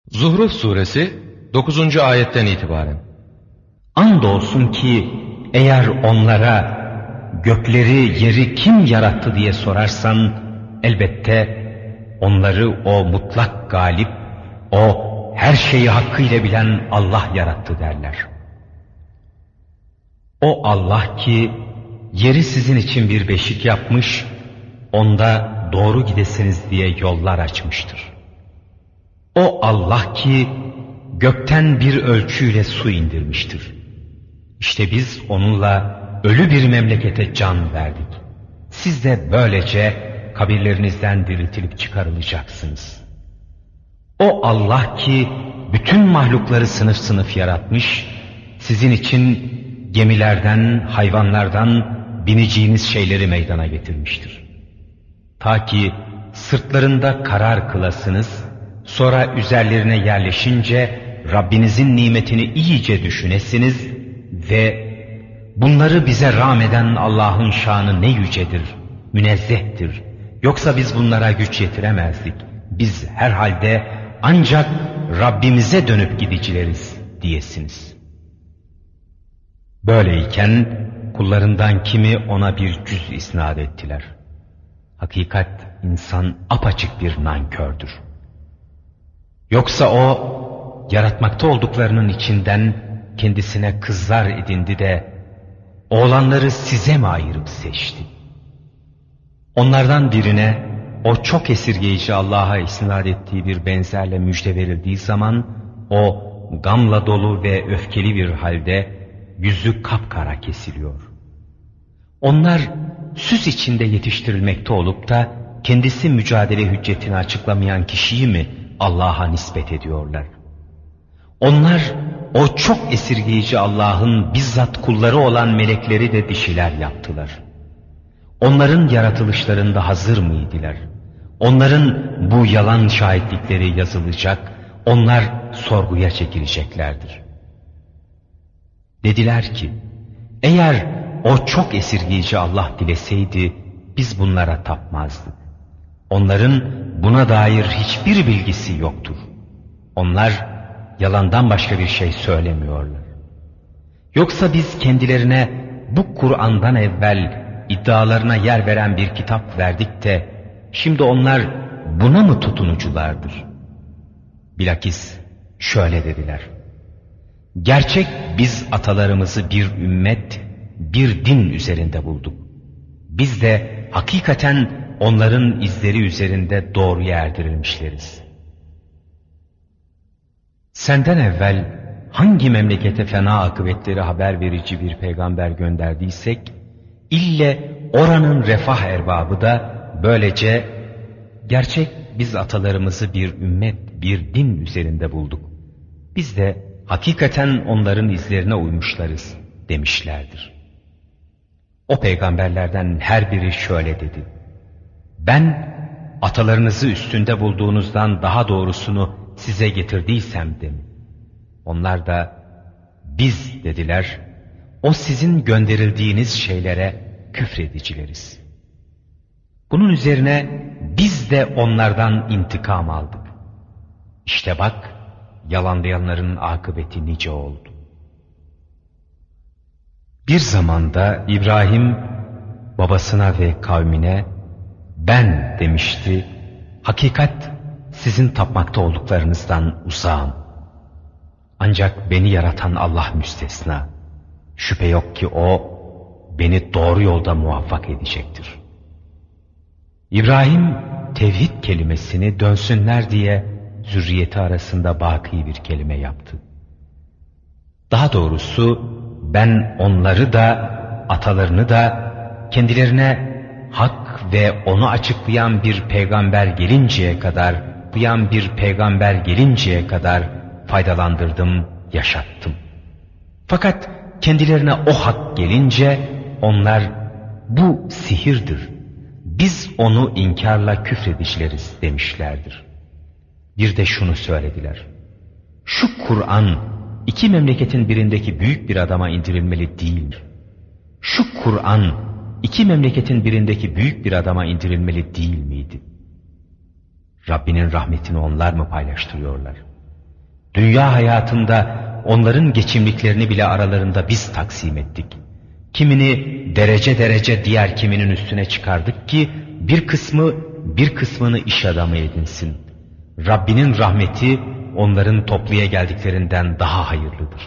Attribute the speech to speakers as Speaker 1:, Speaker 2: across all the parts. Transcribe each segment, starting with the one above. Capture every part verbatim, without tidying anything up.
Speaker 1: Zuhruf suresi dokuzuncu ayetten itibaren.
Speaker 2: Andolsun ki eğer onlara gökleri yeri kim yarattı diye sorarsan elbette onları o mutlak galip, o her şeyi hakkıyla bilen Allah yarattı derler. O Allah ki yeri sizin için bir beşik yapmış, onda doğru gidesiniz diye yollar açmıştır. O Allah ki gökten bir ölçüyle su indirmiştir. İşte biz onunla ölü bir memlekete can verdik. Siz de böylece kabirlerinizden diriltilip çıkarılacaksınız. O Allah ki bütün mahlukları sınıf sınıf yaratmış, sizin için gemilerden, hayvanlardan bineceğiniz şeyleri meydana getirmiştir. Ta ki sırtlarında karar kılasınız, sonra üzerlerine yerleşince Rabbinizin nimetini iyice düşünesiniz ve bunları bize rağmeden Allah'ın şanı ne yücedir, münezzehtir. Yoksa biz bunlara güç yetiremezdik. Biz herhalde ancak Rabbimize dönüp gidicileriz diyesiniz. Böyleyken kullarından kimi ona bir cüz isnat ettiler. Hakikat insan apaçık bir nankördür. Yoksa o yaratmakta olduklarının içinden kendisine kızlar edindi de oğlanları size mi ayırıp seçti? Onlardan birine o çok esirgeyici Allah'a isnat ettiği bir benzerle müjde verildiği zaman o gamla dolu ve öfkeli bir halde yüzü kapkara kesiliyor. Onlar süs içinde yetiştirilmekte olup da kendisi mücadele hüccetini açıklamayan kişiyi mi Allah'a nispet ediyorlar? Onlar o çok esirgeyici Allah'ın bizzat kulları olan melekleri de dişiler yaptılar. Onların yaratılışlarında hazır mıydılar? Onların bu yalan şahitlikleri yazılacak, onlar sorguya çekileceklerdir. Dediler ki, eğer o çok esirgeyici Allah dileseydi biz bunlara tapmazdık. Onların buna dair hiçbir bilgisi yoktur. Onlar yalandan başka bir şey söylemiyorlar. Yoksa biz kendilerine bu Kur'an'dan evvel iddialarına yer veren bir kitap verdik de şimdi onlar buna mı tutunuculardır? Bilakis şöyle dediler. Gerçek biz atalarımızı bir ümmet, bir din üzerinde bulduk. Biz de hakikaten onların izleri üzerinde doğruya erdirilmişleriz. Senden evvel hangi memlekete fena akıbetleri haber verici bir peygamber gönderdiysek, ille oranın refah erbabı da böylece gerçek biz atalarımızı bir ümmet, bir din üzerinde bulduk. Biz de hakikaten onların izlerine uymuşlarız demişlerdir. O peygamberlerden her biri şöyle dedi. Ben atalarınızı üstünde bulduğunuzdan daha doğrusunu size getirdiysem de mi? Onlar da biz dediler, o sizin gönderildiğiniz şeylere küfredicileriz. Bunun üzerine biz de onlardan intikam aldık. İşte bak, yalanlayanların akıbeti nice oldu. Bir zamanda İbrahim babasına ve kavmine ben demişti, hakikat sizin tapmakta olduklarınızdan uzağım. Ancak beni yaratan Allah müstesna. Şüphe yok ki o beni doğru yolda muvaffak edecektir. İbrahim tevhid kelimesini dönsünler diye zürriyeti arasında baki bir kelime yaptı. Daha doğrusu ben onları da atalarını da kendilerine hak ve onu açıklayan bir peygamber gelinceye kadar, duyan bir peygamber gelinceye kadar faydalandırdım, yaşattım. Fakat kendilerine o hak gelince onlar bu sihirdir, biz onu inkarla küfredişleriz demişlerdir. Bir de şunu söylediler. Şu Kur'an iki memleketin birindeki büyük bir adama indirilmeli değil. Şu Kur'an iki memleketin birindeki büyük bir adama indirilmeli değil miydi? Rabbinin rahmetini onlar mı paylaştırıyorlar? Dünya hayatında onların geçimliklerini bile aralarında biz taksim ettik. Kimini derece derece diğer kiminin üstüne çıkardık ki bir kısmı bir kısmını iş adamı edinsin. Rabbinin rahmeti onların topluya geldiklerinden daha hayırlıdır.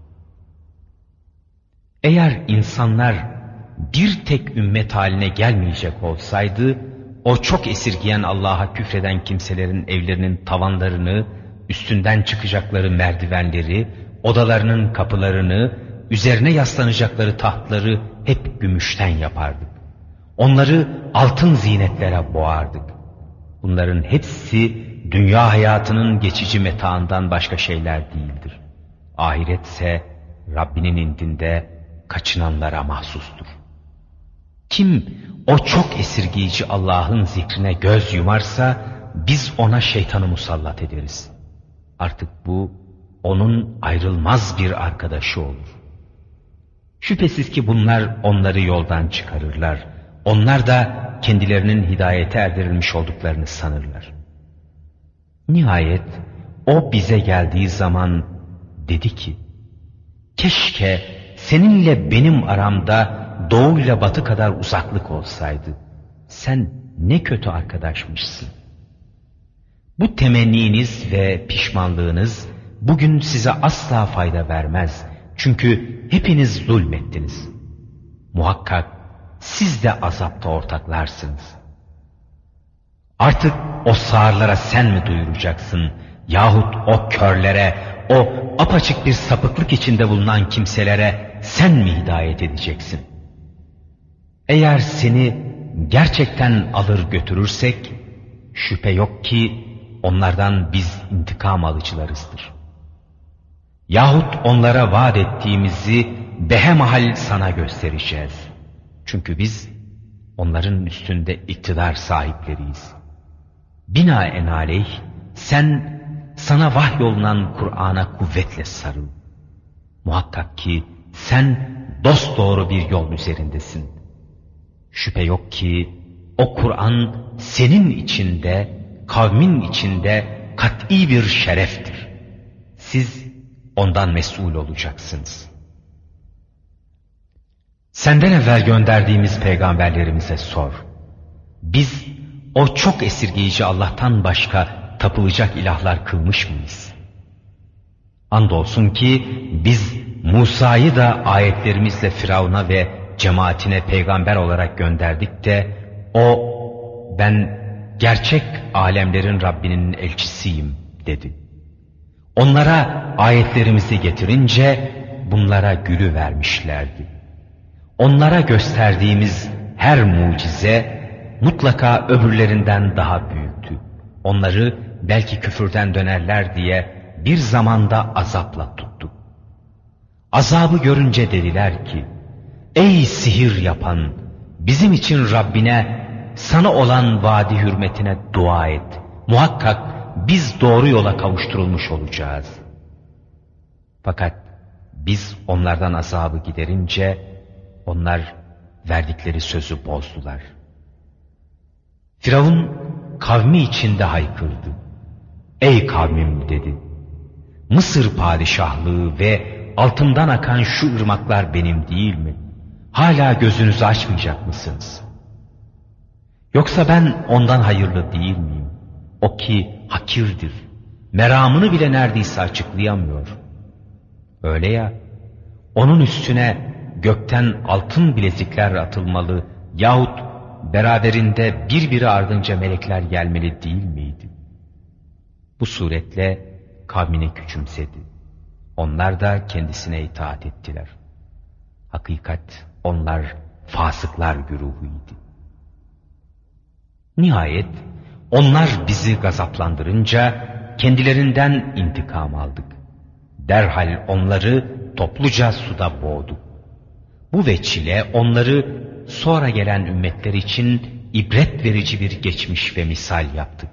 Speaker 2: Eğer insanlar bir tek ümmet haline gelmeyecek olsaydı, o çok esirgeyen Allah'a küfreden kimselerin evlerinin tavanlarını, üstünden çıkacakları merdivenleri, odalarının kapılarını, üzerine yaslanacakları tahtları hep gümüşten yapardık. Onları altın zinetlere boğardık. Bunların hepsi dünya hayatının geçici metaından başka şeyler değildir. Ahiretse Rabbinin indinde kaçınanlara mahsustur. Kim o çok esirgeyici Allah'ın zikrine göz yumarsa biz ona şeytanı musallat ederiz. Artık bu onun ayrılmaz bir arkadaşı olur. Şüphesiz ki bunlar onları yoldan çıkarırlar. Onlar da kendilerinin hidayete erdirilmiş olduklarını sanırlar. Nihayet o bize geldiği zaman dedi ki, keşke seninle benim aramda doğu ile batı kadar uzaklık olsaydı. Sen ne kötü arkadaşmışsın. Bu temenniniz ve pişmanlığınız bugün size asla fayda vermez. Çünkü hepiniz zulmettiniz. Muhakkak siz de azapta ortaklarsınız. Artık o sağırlara sen mi duyuracaksın? Yahut o körlere, o apaçık bir sapıklık içinde bulunan kimselere sen mi hidayet edeceksin? Eğer seni gerçekten alır götürürsek, şüphe yok ki onlardan biz intikam alıcılarızdır. Yahut onlara vaat ettiğimizi behemahal sana göstereceğiz. Çünkü biz onların üstünde iktidar sahipleriyiz. Binaenaleyh sen sana vahyolunan Kur'an'a kuvvetle sarıl. Muhakkak ki sen dosdoğru bir yol üzerindesin. Şüphe yok ki o Kur'an senin içinde, kavmin içinde kat'i bir şereftir. Siz ondan mesul olacaksınız. Senden evvel gönderdiğimiz peygamberlerimize sor. Biz o çok esirgeyici Allah'tan başka tapılacak ilahlar kılmış mıyız? Andolsun ki biz Musa'yı da ayetlerimizle Firavun'a ve cemaatine peygamber olarak gönderdik de o ben gerçek alemlerin Rabbinin elçisiyim dedi. Onlara ayetlerimizi getirince bunlara gülü vermişlerdi. Onlara gösterdiğimiz her mucize mutlaka öbürlerinden daha büyüktü. Onları belki küfürden dönerler diye bir zamanda azapla tuttuk. Azabı görünce dediler ki, ey sihir yapan, bizim için Rabbine, sana olan vaadi hürmetine dua et. Muhakkak biz doğru yola kavuşturulmuş olacağız. Fakat biz onlardan azabı giderince onlar verdikleri sözü bozdular. Firavun kavmi içinde haykırdı. Ey kavmim dedi. Mısır padişahlığı ve altından akan şu ırmaklar benim değil mi? Hala gözünüzü açmayacak mısınız? Yoksa ben ondan hayırlı değil miyim? O ki hakirdir. Meramını bile neredeyse açıklayamıyor. Öyle ya, onun üstüne gökten altın bilezikler atılmalı yahut beraberinde birbiri ardınca melekler gelmeli değil miydi? Bu suretle kavmini küçümsedi. Onlar da kendisine itaat ettiler. Hakikat onlar fasıklar güruhuydu. Nihayet onlar bizi gazaplandırınca kendilerinden intikam aldık. Derhal onları topluca suda boğduk. Bu veçile onları sonra gelen ümmetler için ibret verici bir geçmiş ve misal yaptık.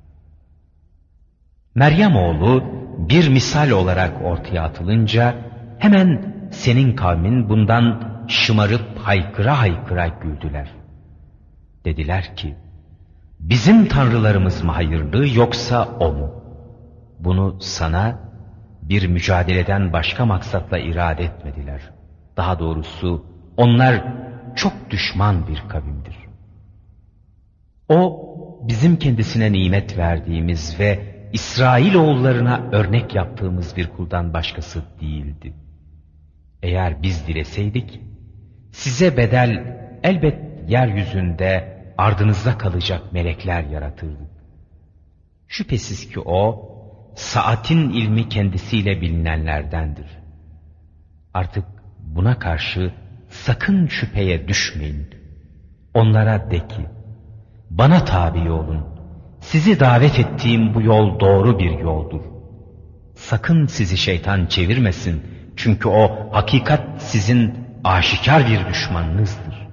Speaker 2: Meryem oğlu bir misal olarak ortaya atılınca hemen senin kavmin bundan şımarıp haykıra haykıra güldüler. Dediler ki, bizim tanrılarımız mı hayırlı yoksa o mu? Bunu sana bir mücadeleden başka maksatla irade etmediler. Daha doğrusu onlar çok düşman bir kavimdir. O, bizim kendisine nimet verdiğimiz ve İsrailoğullarına örnek yaptığımız bir kuldan başkası değildi. Eğer biz dileseydik, size bedel elbet yeryüzünde ardınızda kalacak melekler yaratırdık. Şüphesiz ki o, saatin ilmi kendisiyle bilinenlerdendir. Artık buna karşı sakın şüpheye düşmeyin. Onlara de ki, bana tabi olun. Sizi davet ettiğim bu yol doğru bir yoldur. Sakın sizi şeytan çevirmesin. Çünkü o hakikat sizin aşikar bir düşmanınızdır.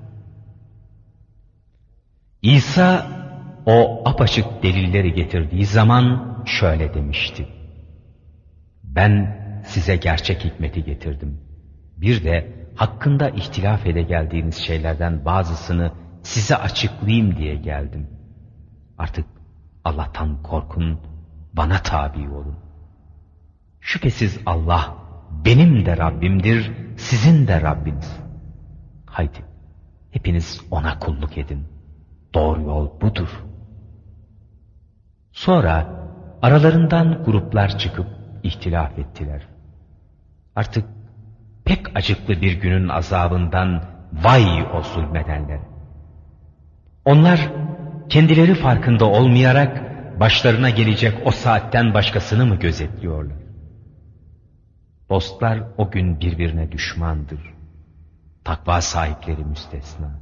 Speaker 2: İsa o apaçık delilleri getirdiği zaman şöyle demişti. Ben size gerçek hikmeti getirdim. Bir de hakkında ihtilaf ede geldiğiniz şeylerden bazısını size açıklayayım diye geldim. Artık Allah'tan korkun, bana tabi olun. Şüphesiz Allah benim de Rabbimdir, sizin de Rabbiniz. Haydi hepiniz ona kulluk edin. Doğru yol budur. Sonra aralarından gruplar çıkıp ihtilaf ettiler. Artık pek acıklı bir günün azabından vay o zulmedenler. Onlar kendileri farkında olmayarak başlarına gelecek o saatten başkasını mı gözetliyorlar? Dostlar o gün birbirine düşmandır. Takva sahipleri müstesna.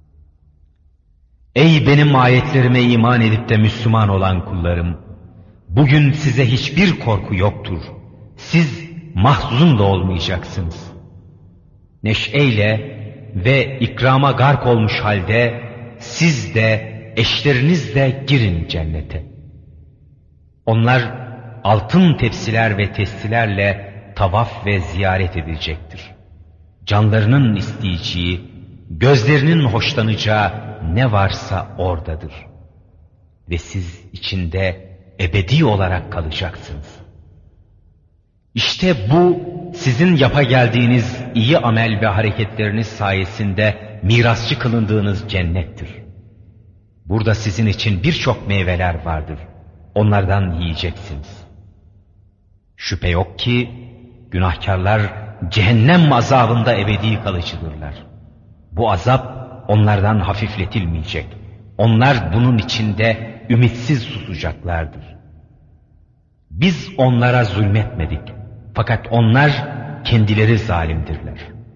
Speaker 2: Ey benim ayetlerime iman edip de Müslüman olan kullarım! Bugün size hiçbir korku yoktur. Siz mahzun da olmayacaksınız. Neşeyle ve ikrama gark olmuş halde siz de eşleriniz de girin cennete. Onlar altın tepsiler ve testilerle tavaf ve ziyaret edilecektir. Canlarının isteyeceği, gözlerinin hoşlanacağı ne varsa oradadır. Ve siz içinde ebedi olarak kalacaksınız. İşte bu sizin yapa geldiğiniz iyi amel ve hareketleriniz sayesinde mirasçı kılındığınız cennettir. Burada sizin için birçok meyveler vardır. Onlardan yiyeceksiniz. Şüphe yok ki günahkarlar cehennem azabında ebedi kalıcıdırlar. Bu azap onlardan hafifletilmeyecek. Onlar bunun içinde ümitsiz susacaklardır. Biz onlara zulmetmedik. Fakat onlar kendileri zalimdirler.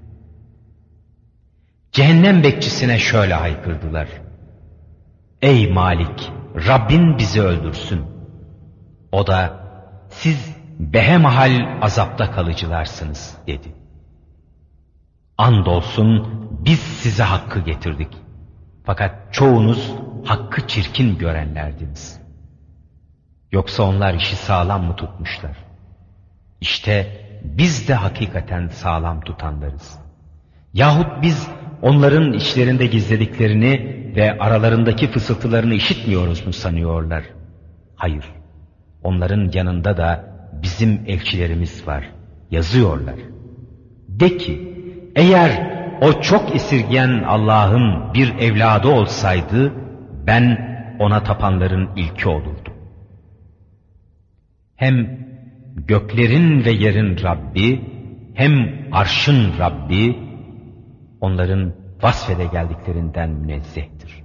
Speaker 2: Cehennem bekçisine şöyle haykırdılar. Ey Malik! Rabbin bizi öldürsün. O da siz behemahal azapta kalıcılarsınız dedi. Andolsun biz size hakkı getirdik. Fakat çoğunuz hakkı çirkin görenlerdiniz. Yoksa onlar işi sağlam mı tutmuşlar? İşte biz de hakikaten sağlam tutanlarız. Yahut biz onların içlerinde gizlediklerini ve aralarındaki fısıltılarını işitmiyoruz mu sanıyorlar? Hayır, onların yanında da bizim elçilerimiz var, yazıyorlar. De ki, eğer o çok esirgeyen Allah'ın bir evladı olsaydı, ben ona tapanların ilki olurdum. Hem göklerin ve yerin Rabbi, hem arşın Rabbi, onların vasfede geldiklerinden münezzehtir.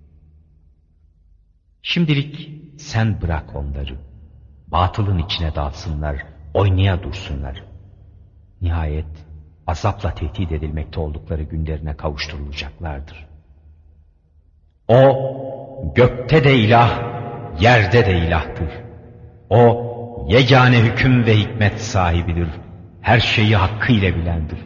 Speaker 2: Şimdilik sen bırak onları, batılın içine dalsınlar, oynaya dursunlar. Nihayet azapla tehdit edilmekte oldukları günlerine kavuşturulacaklardır. O gökte de ilah, yerde de ilahtır. O yegane hüküm ve hikmet sahibidir. Her şeyi hakkıyla bilendir.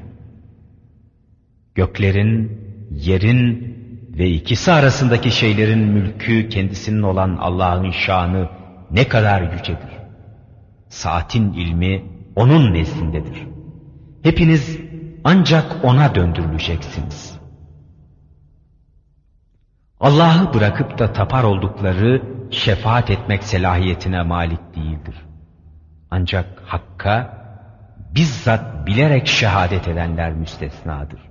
Speaker 2: Göklerin, yerin ve ikisi arasındaki şeylerin mülkü kendisinin olan Allah'ın şanı ne kadar yücedir. Saatin ilmi onun nezdindedir. Hepiniz ancak ona döndürüleceksiniz. Allah'ı bırakıp da tapar oldukları şefaat etmek selahiyetine malik değildir. Ancak Hakk'a bizzat bilerek şehadet edenler müstesnadır.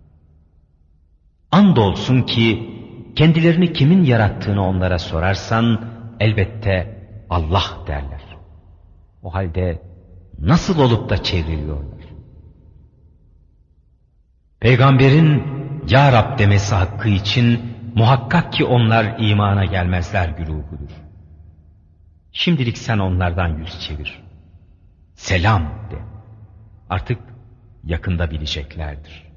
Speaker 2: Andolsun ki kendilerini kimin yarattığını onlara sorarsan elbette Allah derler. O halde nasıl olup da çevriliyorlar? Peygamberin Ya Rab demesi hakkı için muhakkak ki onlar imana gelmezler güruhudur. Şimdilik sen onlardan yüz çevir. Selam de. Artık yakında bileceklerdir.